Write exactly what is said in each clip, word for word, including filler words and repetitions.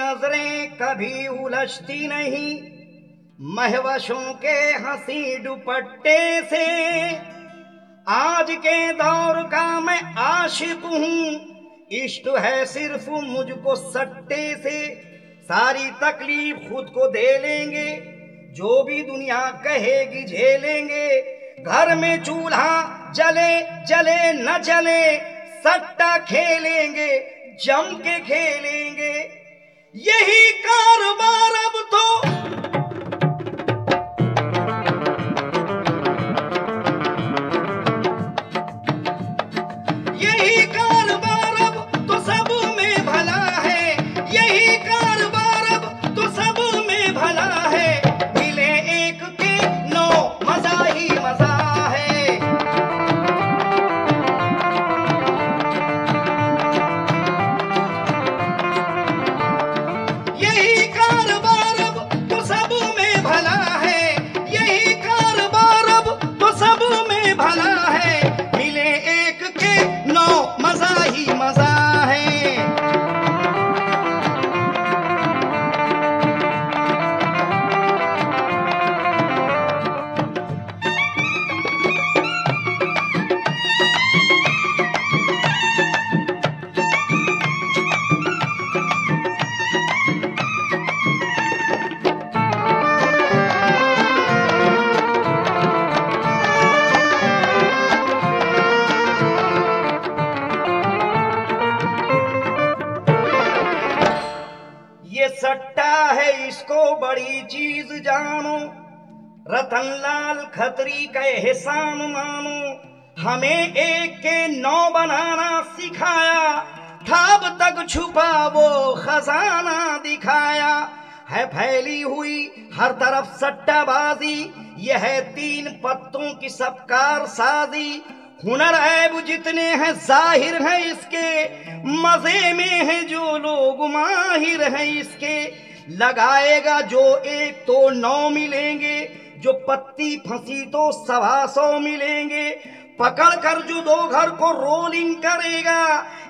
नजरें कभी उलझती नहीं महवशों के हंसी दुपट्टे से। आज के दौर का मैं आशिक हूँ, इश्क है सिर्फ मुझको सट्टे से। सारी तकलीफ खुद को दे लेंगे, जो भी दुनिया कहेगी झेलेंगे। घर में चूल्हा जले जले न जले, सट्टा खेलेंगे जम के खेलेंगे। यही कारोबार अब तो यही कारोबार अब तो सब में भला है। यही कारोबार अब तो सब में भला है। मिले एक के नौ मजा ही मजा है। यही कारोबार अब तो सब में भला है। यही कारोबार अब तो सब में भला है। मिले एक के नौ मजा ही मजा है। ये सट्टा है, इसको बड़ी चीज जानो। रतनलाल खत्री का एहसान मानो। हमें एक के नौ बनाना सिखाया था, अब तक छुपा वो खजाना दिखाया है। फैली हुई हर तरफ सट्टाबाजी, यह है तीन पत्तों की सबकार साजी। हुनर ऐब जितने हैं जाहिर हैं इसके, मजे में है जो लोग माहिर हैं इसके। लगाएगा जो एक तो नौ मिलेंगे, जो पत्ती फंसी तो सवा सौ मिलेंगे। पकड़ कर जो दो घर को रोलिंग करेगा,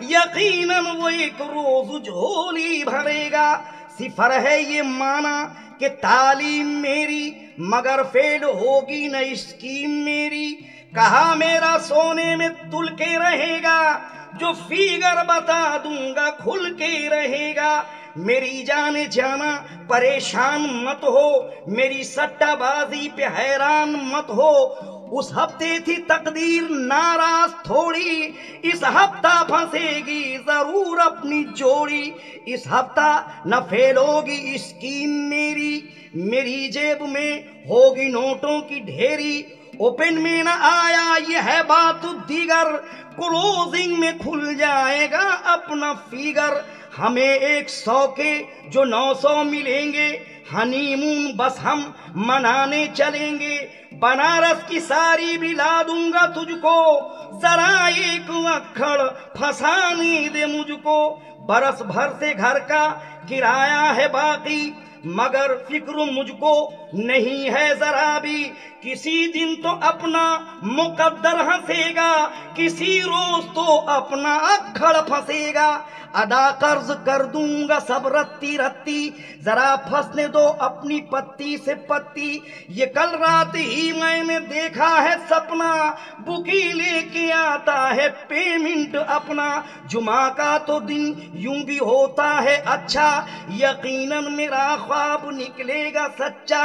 यकीनन वो एक रोज झोली भरेगा। सिफर है ये माना कि तालीम मेरी, मगर फेल होगी न स्कीम मेरी। कहा मेरा सोने में तुल के रहेगा, जो फिगर बता दूंगा खुल के रहेगा। मेरी जाने जाना परेशान मत हो, मेरी सट्टाबाजी पे हैरान मत हो। उस हफ्ते थी तकदीर नाराज थोड़ी, इस हफ्ता फंसेगी जरूर अपनी जोड़ी। इस हफ्ता न फेल होगी स्कीम मेरी, मेरी जेब में होगी नोटों की ढेरी। ओपन में न आया ये है बात दीगर, क्लोजिंग में खुल जाएगा अपना फिगर। हमें एक सौ के जो नौ सौ मिलेंगे, हनीमून बस हम मनाने चलेंगे। बनारस की सारी भी ला दूंगा तुझको, जरा एक अक्खड़ फंसाने दे मुझको। बरस भर से घर का किराया है बाकी, मगर फिक्र मुझको नहीं है जरा भी। किसी दिन तो अपना मुकद्दर हंसेगा, किसी रोज तो अपना अक्खड़ फंसेगा। अदा कर्ज कर दूंगा सब रत्ती रत्ती, जरा फंसने दो अपनी पत्ती से पत्ती। ये कल रात ही मैंने देखा है सपना, बुकी लेके आता है पेमेंट अपना। जुमा का तो दिन यूं भी होता है अच्छा, यकीनन मेरा ख्वाब निकलेगा सच्चा।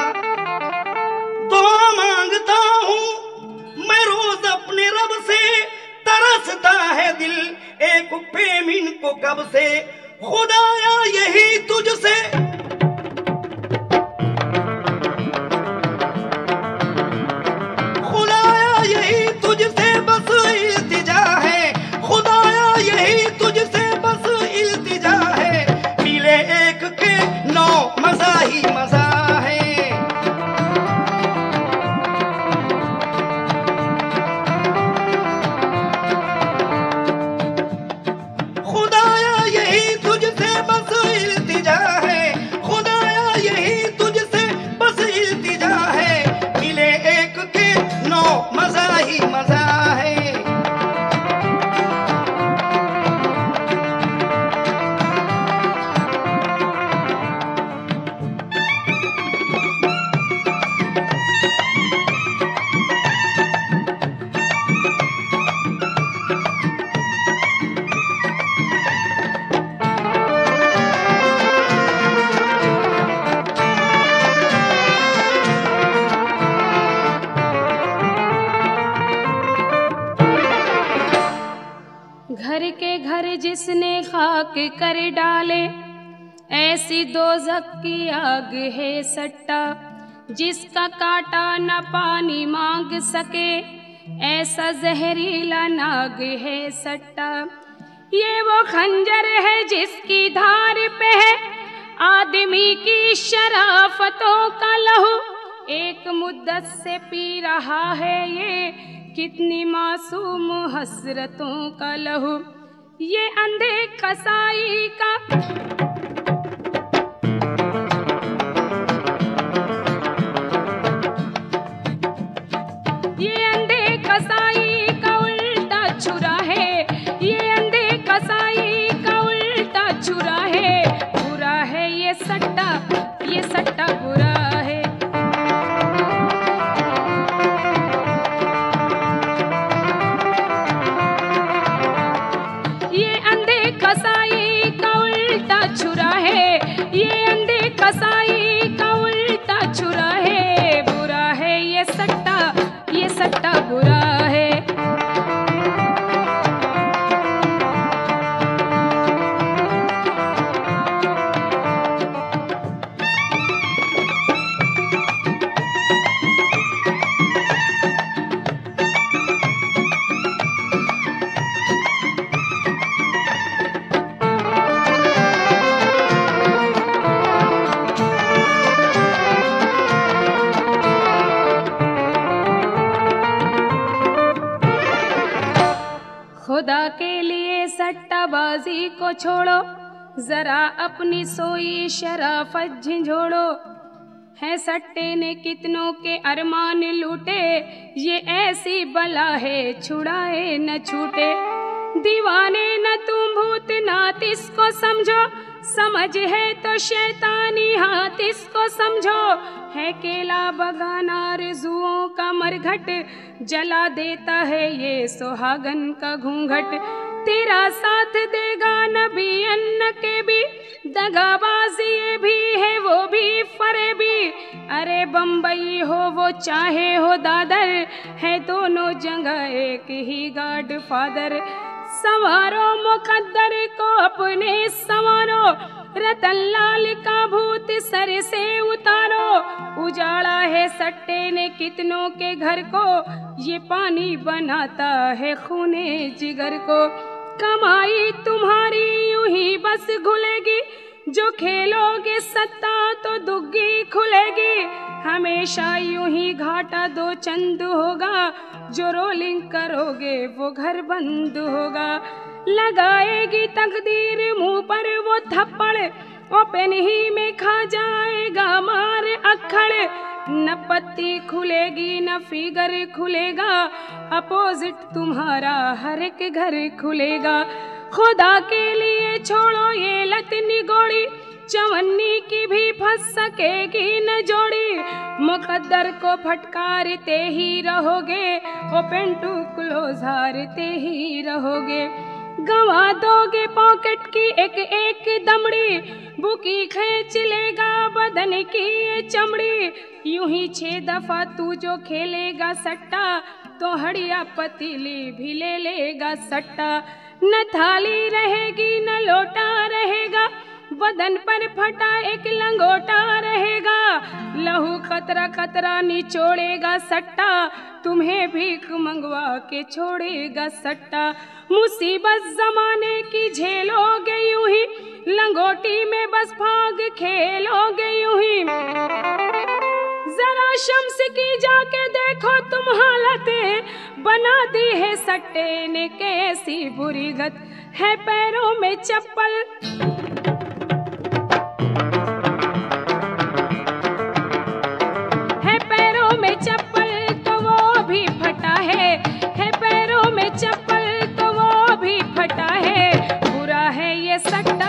दुआ मांगता हूँ मैं रोज अपने रब से, तरसता है दिल एक पेमेंट को कब से। खुदाया यही तुझसे खुदाया यही तुझसे बस इल्तिजा है। खुदाया यही तुझसे बस इल्तिजा है। मिले एक के नौ मजा ही मजा है। खुदाया यही तुझसे बस इल्तिजा है। खाक कर डाले। ऐसी दोज़ख की आग है सट्टा, जिसका काटा न पानी मांग सके, ऐसा जहरीला नाग है सट्टा। ये वो खंजर है जिसकी धार पे है आदमी की शराफतों का लहू, एक मुद्दत से पी रहा है ये कितनी मासूम हसरतों का लहू। ये अंधे कसाई का ये अंधे कसाई का उल्टा छुरा है, ये अंधे कसाई का उल्टा छुरा है। बुरा है ये सट्टा, ये सट्टा बुरा है। ये अंधे कसाई का उल्टा छुरा है, ये अंधे कसाई का उल्टा छुरा है। बुरा है ये सट्टा, ये सट्टा बुरा है। खुदा के लिए सट्टाबाजी को छोड़ो, जरा अपनी सोई शराफत झिझोड़ो। है सट्टे ने कितनों के अरमान लूटे, ये ऐसी बला है छुड़ाए न छूटे। दीवाने न तुम भूत नात इसको समझो, समझ है तो शैतानी हाथ इसको समझो। है केला बगाना आरज़ुओं का मरघट, जला देता है ये सुहागन का घूंघट। तेरा साथ देगा नबी अन्न के भी, दगाबाजी ये भी है वो भी फरेबी। अरे बम्बई हो वो चाहे हो दादर, है दोनों जगह एक ही गॉड फादर। संवारो मुकद्दर को अपने संवारो, रतन लाल का भूत सर से उतारो। उजाड़ा है सट्टे ने कितनों के घर को, ये पानी बनाता है खूने जिगर को। कमाई तुम्हारी यूं ही बस घुलेगी, जो खेलोगे सत्ता तो दुग्गी खुलेगी। हमेशा यूं ही घाटा दो चंद होगा, जो रोलिंग करोगे वो घर बंद होगा। लगाएगी तकदीर मुंह पर वो थप्पड़, ओपन ही में खा जाएगा मार अक्खड़। न पत्ती खुलेगी न फिगर खुलेगा, अपोजिट तुम्हारा हर एक घर खुलेगा। खुदा के लिए छोड़ो ये लत निगोड़ी, चवन्नी की भी फंस सकेगी न जोड़ी। मुकद्दर को फटकारते ही रहोगे, ओपन टू क्लोज हारते ही रहोगे। गंवा दोगे पॉकेट की एक एक दमड़ी, बुकी खींच लेगा बदन की ये चमड़ी। यूं ही छह दफा तू जो खेलेगा सट्टा, तो हड़िया पतीली भी ले लेगा सट्टा। न थाली रहेगी न लोटा रहेगा, बदन पर फटा एक लंगोटा रहेगा। लहू खतरा खतरा निचोड़ेगा सट्टा, तुम्हें भीख मंगवा के छोड़ेगा सट्टा। मुसीबत जमाने की झेलोगे यूं ही, लंगोटी में बस भाग खेलोगे यूं ही। जरा शम्स की जाके देखो तुम हालतें, बना दी है सट्टे ने कैसी बुरी गत। है पैरों में चप्पल है पैरों में चप्पल तो वो भी फटा है, है पैरों में चप्पल तो वो भी फटा है। बुरा है ये सट्टा,